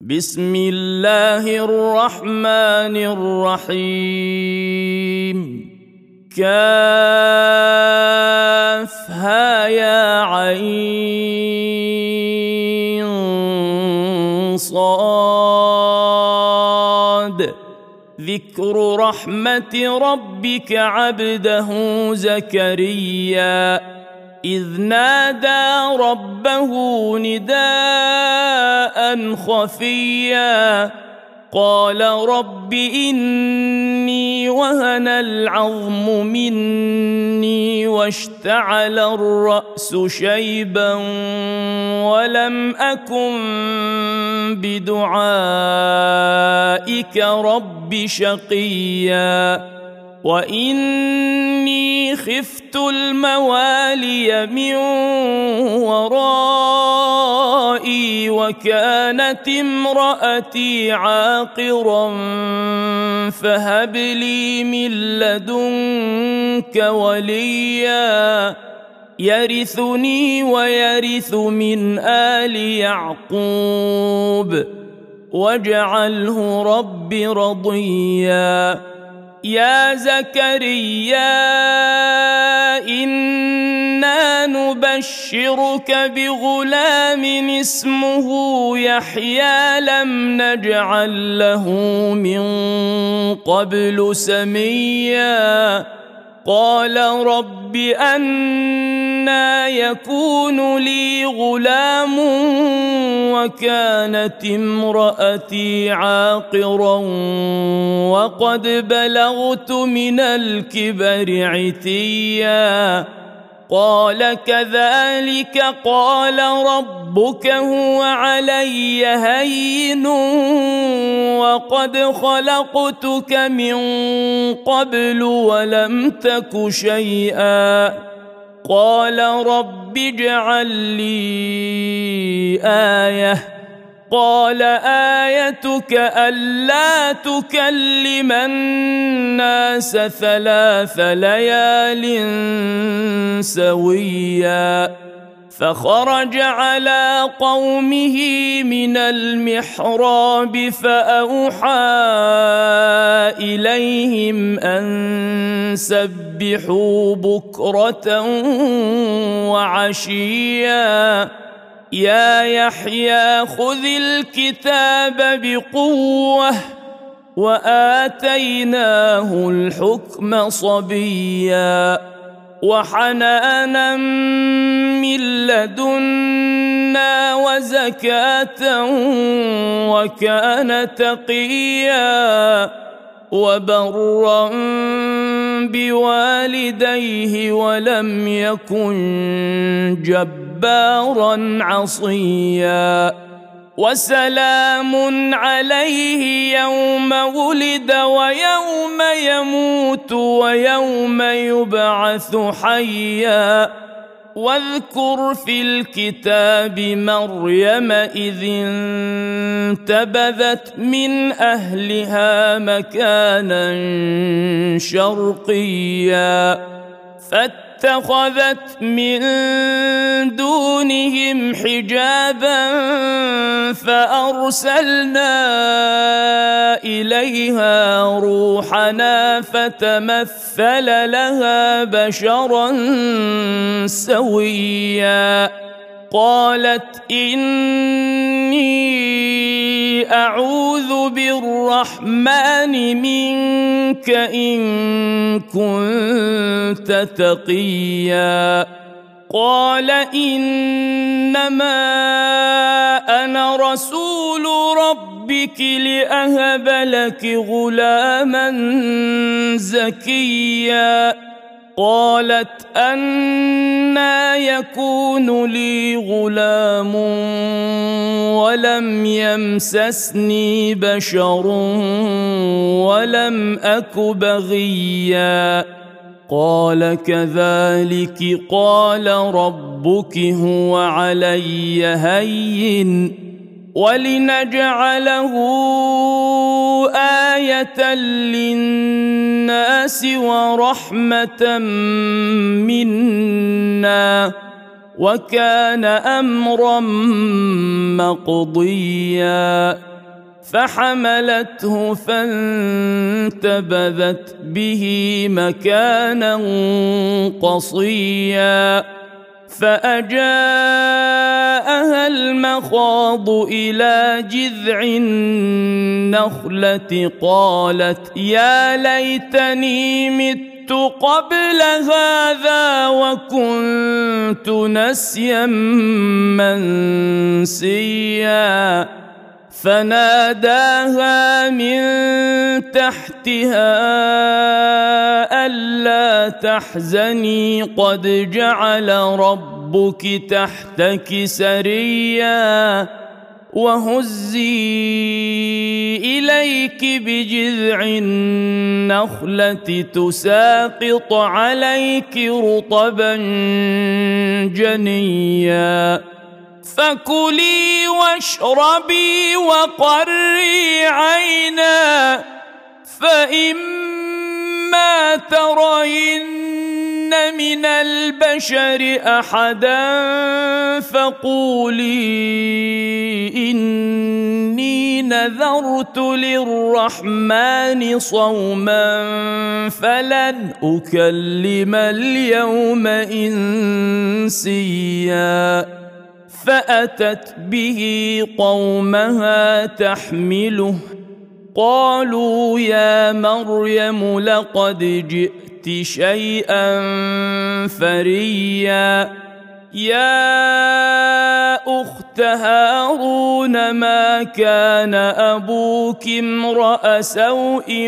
بسم الله الرحمن الرحيم كافها يا عين صاد ذكر رحمة ربك عبده زكريا إذ نادى ربه نداء خفيا قال رب إني وهن العظم مني واشتعل الرأس شيبا ولم أكن بدعائك رب شقيا وإني خفت الموالي من ورائي وكانت امرأتي عاقرا فهب لي من لدنك وليا يرثني ويرث من آل يعقوب واجعله رب رضيا يا زكريا إنا نبشرك بغلام اسمه يحيى لم نجعل له من قبل سميا قال رب أنى يكون لي غلام وكانت امرأتي عاقرا وقد بلغت من الكبر عتيا قال كذلك قال ربك هو علي هين وقد خلقتك من قبل ولم تك شيئا قال رب اجعل لي آية قال آيتك ألا تكلم الناس 3 ليال سويا فخرج على قومه من المحراب فأوحى إليهم أن سبحوا بكرة وعشيا يا يحيى خذ الكتاب بقوة وآتيناه الحكم صبيا وحنانا من لدنا وزكاة وكان تقيا وبرا بوالديه ولم يكن جبارا عصيا وسلام عليه يوم ولد ويوم يموت ويوم يبعث حيا واذكر في الكتاب مريم إذ انتبذت من أهلها مكانا شرقيا فاتخذت من دونهم حجابا فأرسلنا إليها روحنا فتمثل لها بشرا سويا قالت إني أعوذ بالرحمن منك إن كنت تقيا قال إنما أنا رسول ربك لأهب لك غلاما زكيا قالت أنى يكون لي غلام ولم يمسسني بشر ولم أك بغيا قال كذلك قال ربك هو علي هين ولنجعله آية للناس ورحمة منا وكان أمرا مقضيا فحملته فانتبذت به مكانا قصيا فأجاءها المخاض إلى جذع النخلة قالت يا ليتني مت قبل هذا وكنت نسيا منسيا فناداها من تحتها ألا تحزني قد جعل ربك تحتك سريا وهزي إليك بجذع النخلة تساقط عليك رطبا جنيا فكلي واشربي وقري عينا فإما ترين من البشر أحدا فقولي إني نذرت للرحمن صوما فلن أكلم اليوم إنسيا فأتت به قومها تحمله قالوا يا مريم لقد جئت شيئا فريا يا أخت هارون ما كان أبوك امرأ سوء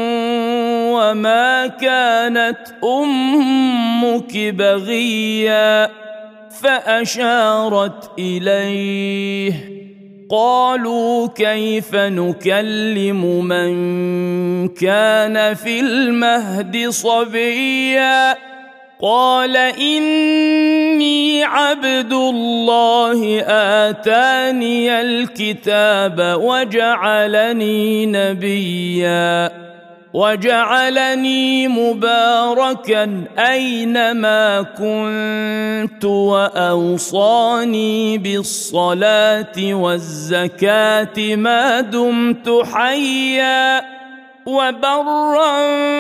وما كانت أمك بغيا فأشارت إليه قالوا كيف نكلم من كان في المهد صبيا قال إني عبد الله آتاني الكتاب وجعلني نبيا وجعلني مباركا أينما كنت وأوصاني بالصلاة والزكاة ما دمت حيا وبرا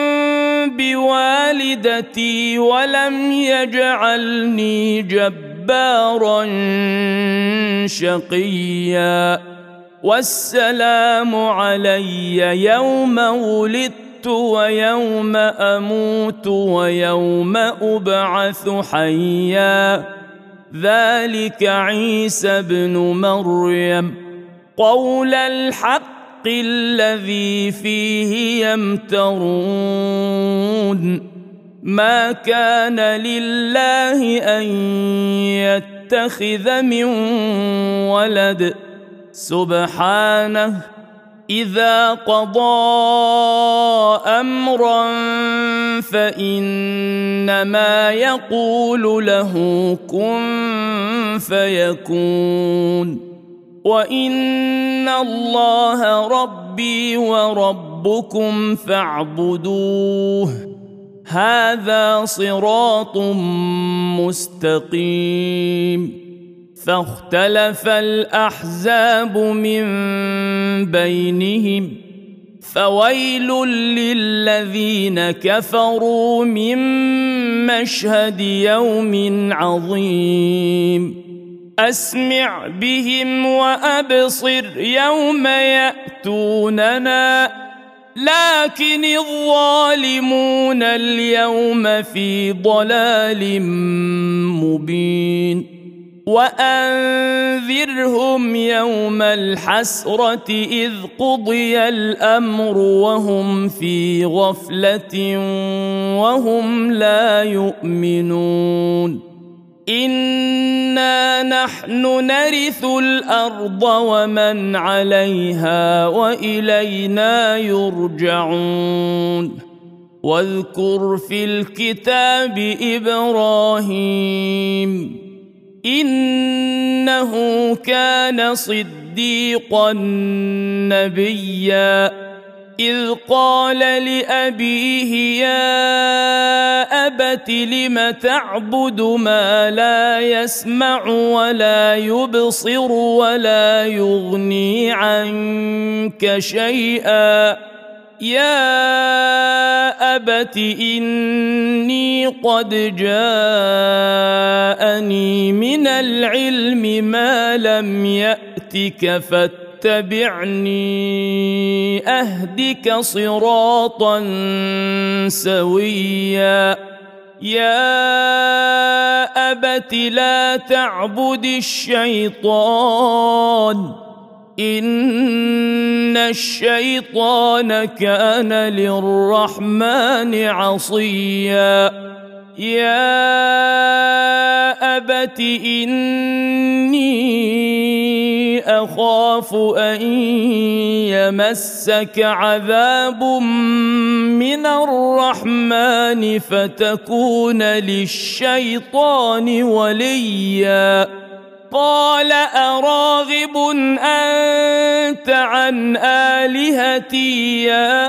بوالدتي ولم يجعلني جبارا شقيا والسلام علي يوم ولدت ويوم أموت ويوم أبعث حيا ذلك عيسى ابن مريم قول الحق الذي فيه يمترون ما كان لله أن يتخذ من ولد سبحانه إذا قضى أمرا فإنما يقول له كن فيكون وإن الله ربي وربكم فاعبدوه هذا صراط مستقيم فاختلف الأحزاب من بينهم فويل للذين كفروا من مشهد يوم عظيم أسمع بهم وأبصر يوم يأتوننا لكن الظالمون اليوم في ضلال مبين وأنذرهم يوم الحسرة إذ قضي الأمر وهم في غفلة وهم لا يؤمنون إنا نحن نرث الأرض ومن عليها وإلينا يرجعون واذكر في الكتاب إبراهيم إنه كان صديقا نبيا إذ قال لأبيه يا أبت لم تعبد ما لا يسمع ولا يبصر ولا يغني عنك شيئا يا أبت إني قد جاءني من العلم ما لم يأتك فاتبعني أهدك صراطا سويا يا أبت لا تعبد الشيطان إن الشيطان كان للرحمن عصيا يا أبت إني أخاف أن يمسك عذاب من الرحمن فتكون للشيطان وليا قال أراغب أنت عن آلهتي يا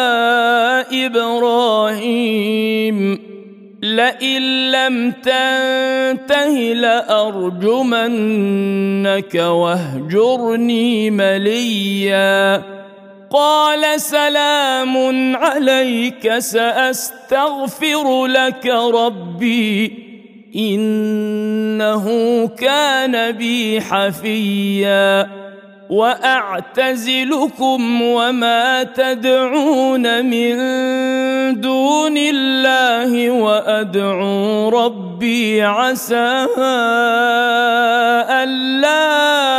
إبراهيم لئن لم تنته لأرجمنك واهجرني مليا قال سلام عليك سأستغفر لك ربي إنه كان بي حفيا وأعتزلكم وما تدعون من دون الله وأدعو ربي عسى ألا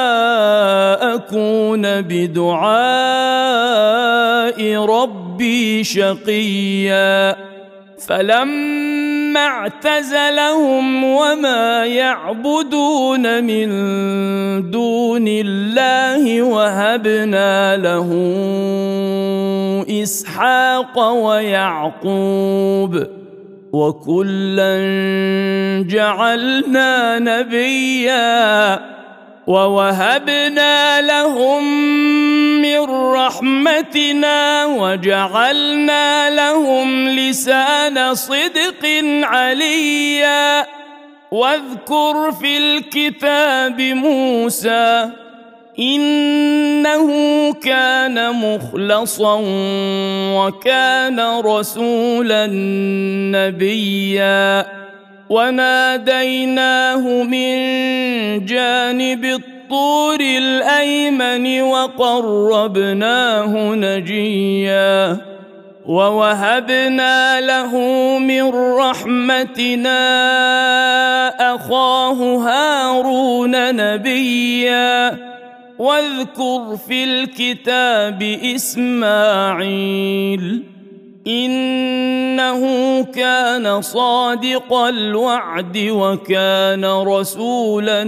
أكون بدعاء ربي شقيا فلما اعتزلهم وما يعبدون من دون الله وهبنا له إسحاق ويعقوب وكلا جعلنا نبيا ووهبنا لهم من رحمتنا وجعلنا لهم لسان صدق عليا واذكر في الكتاب موسى إنه كان مخلصا وكان رسولا نبيا وناديناه من جانب الطور الأيمن وقربناه نجيا ووهبنا له من رحمتنا أخاه هارون نبيا واذكر في الكتاب إسماعيل إنه كان صادق الوعد وكان رسولا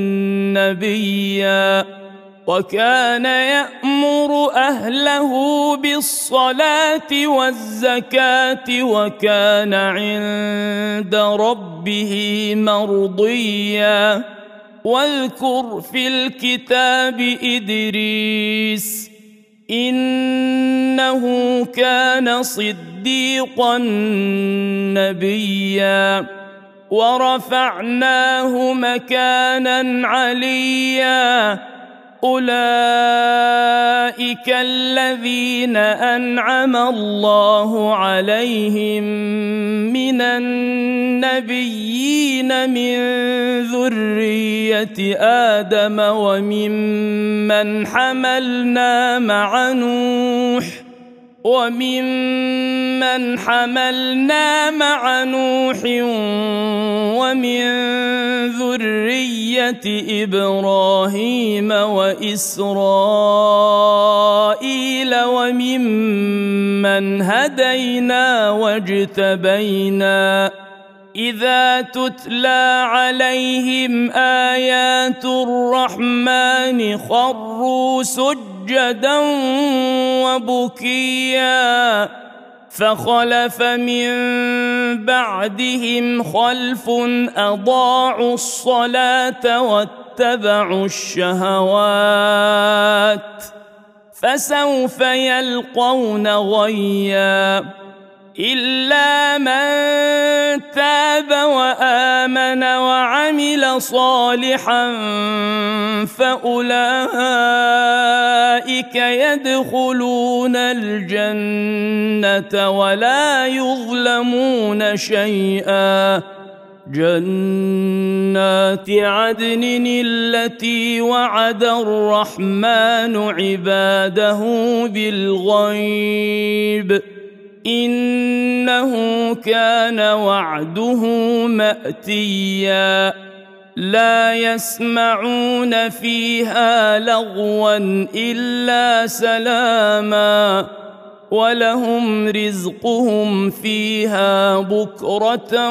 نبيا وكان يأمر أهله بالصلاة والزكاة وكان عند ربه مرضيا واذكر في الكتاب إدريس إنه كان صديقا نبيا ورفعناه مكانا عليا أولئك الذين أنعم الله عليهم من النبيين من ذرية آدم وممن حملنا مع نوح ومن ذرية إبراهيم وإسرائيل وممن هدينا واجتبينا إذا تتلى عليهم آيات الرحمن خروا سجدا وبكيا فخلف من بعدهم خلف أضاعوا الصلاة واتبعوا الشهوات فسوف يلقون غيا إلا من تاب وآمن وعمل صالحا فأولئك يدخلون الجنة ولا يظلمون شيئا جنات عدن التي وعد الرحمن عباده بالغيب إنه كان وعده مأتيا لا يسمعون فيها لغوا إلا سلاما ولهم رزقهم فيها بكرة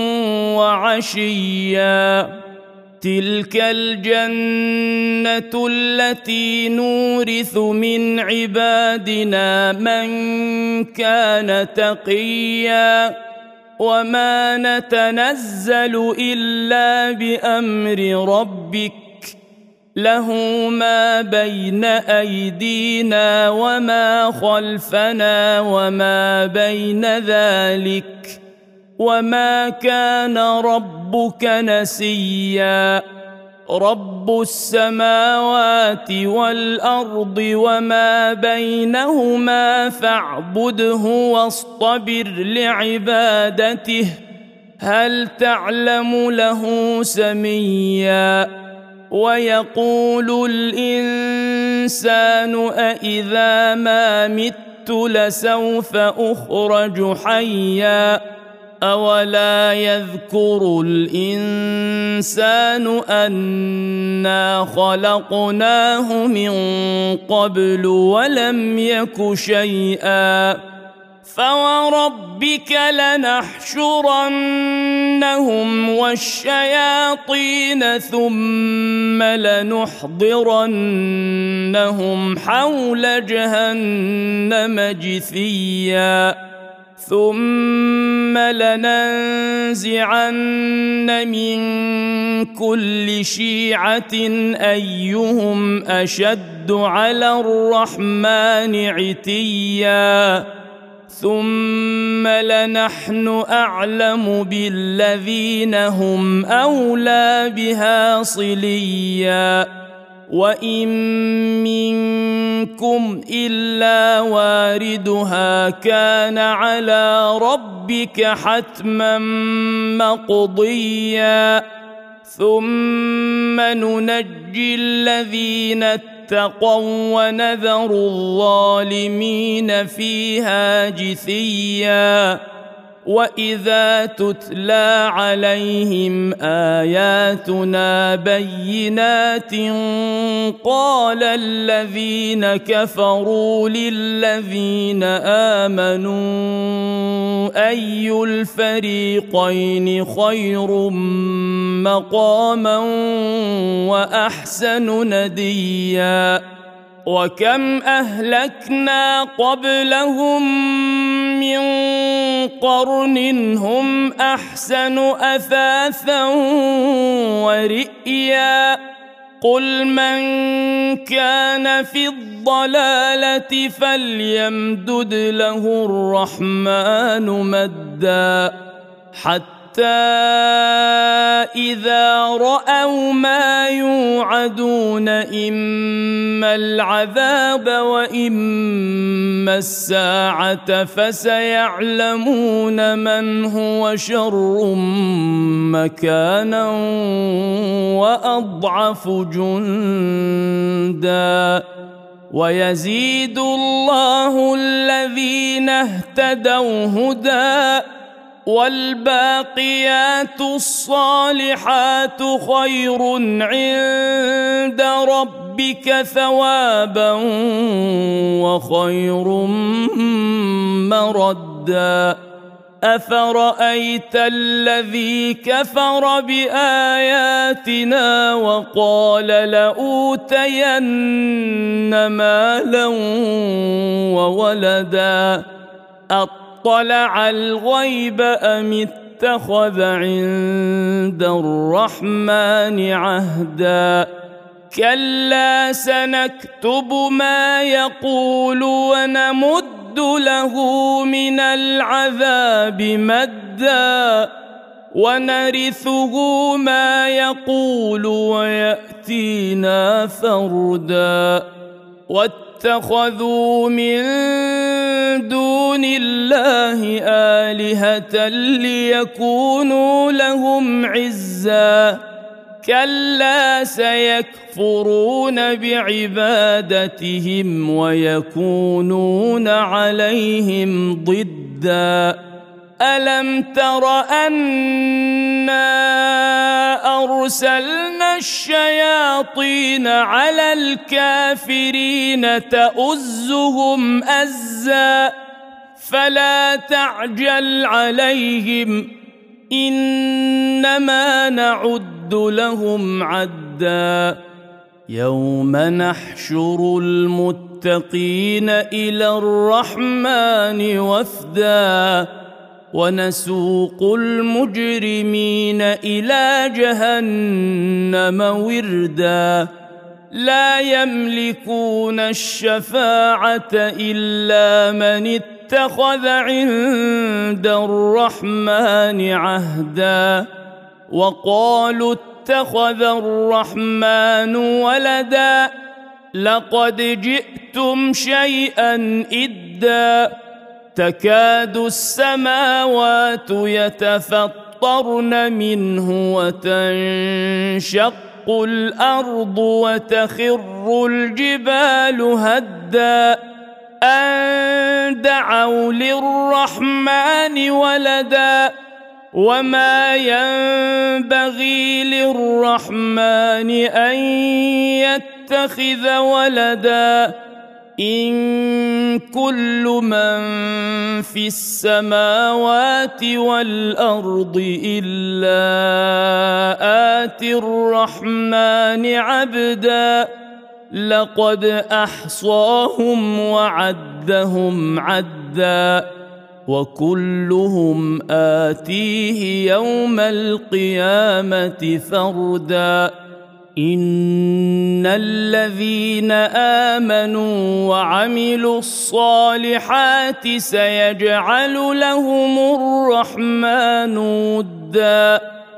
وعشيا تلك الجنة التي نورث من عبادنا من كان تقيا وما نتنزل إلا بأمر ربك له ما بين أيدينا وما خلفنا وما بين ذلك وما كان ربك نسيا رب السماوات والأرض وما بينهما فاعبده واصطبر لعبادته هل تعلم له سميا ويقول الإنسان أإذا ما مت لسوف أخرج حيا أولا يذكر الإنسان أنا خلقناه من قبل ولم يك شيئا فوربك لنحشرنهم والشياطين ثم لنحضرنهم حول جهنم جثيا ثم لننزعن من كل شيعة أيهم أشد على الرحمن عتيا ثم لنحن أعلم بالذين هم أولى بها صليا وإن منكم إلا واردها كان على ربك حتما مقضيا ثم ننجي الذين اتقوا ونذر الظالمين فيها جثيا وإذا تتلى عليهم آياتنا بينات قال الذين كفروا للذين آمنوا أي الفريقين خير مقاما وأحسن نديا وكم أهلكنا قبلهم من قرن هم أحسن أثاثا ورئيا قل من كان في الضلالة فليمدد له الرحمن مدا حتى إذا رأوا ما يوعدون إما العذاب وإما الساعة فسيعلمون من هو شر مكانا وأضعف جندا ويزيد الله الذين اهتدوا هدى والباقيات الصالحات خير عند ربك ثوابا وخير مردا أفرأيت الذي كفر بآياتنا وقال لأوتين مالا وولدا اطلع الغيب أم اتخذ عند الرحمن عهدا كلا سنكتب ما يقول ونمد له من العذاب مدا ونرثه ما يقول ويأتينا فردا واتخذوا من دون الله آلهة ليكونوا لهم عزا كلا سيكفرون بعبادتهم ويكونون عليهم ضدا ألم تر أنا أرسلنا الشياطين على الكافرين تؤزهم أزا فلا تعجل عليهم إنما نعد لهم عدا يوم نحشر المتقين إلى الرحمن وفدا ونسوق المجرمين إلى جهنم وردا لا يملكون الشفاعة إلا من اتخذ عند الرحمن عهدا وقالوا اتخذ الرحمن ولدا لقد جئتم شيئا إدا تكاد السماوات يتفطرن منه وتنشق الأرض وتخر الجبال هدا أن دعوا للرحمن ولدا وما ينبغي للرحمن أن يتخذ ولدا إن كل من في السماوات والأرض إلا آتي الرحمن عبدا لقد أحصاهم وعدهم عدا وكلهم آتيه يوم القيامة فردا إن الذين آمنوا وعملوا الصالحات سيجعل لهم الرحمن ودا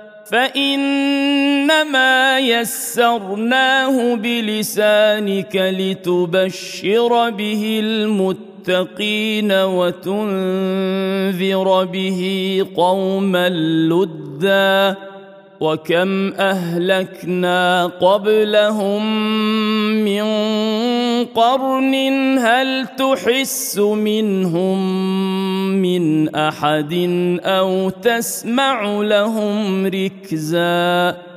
فإنما يسرناه بلسانك لتبشر به المتقين وتنذر به قوما لدا وكم أهلكنا قبلهم من قرن هل تحس منهم من أحد أو تسمع لهم ركزا